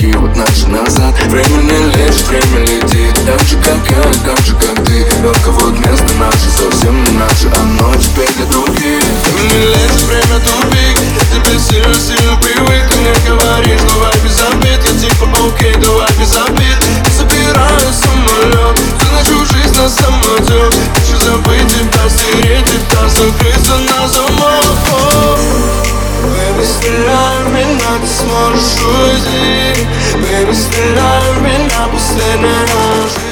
руки вот наши назад. Время не лечит, время летит. Так же как я, так же как ты. Только вот место наше совсем не наше, оно теперь для других. Время не лечит, время тупик. Я тебе сильно привык. Ты мне говоришь, давай без обид. Я типа окей, давай без обид. Забираю самолет, заношу жизнь на самотек. Хочу забыть тебя, стереть тебя, закрыться на замок. Baby, стреляй в меня, ты сможешь уйти. Baby, стреляй в меня последний раз.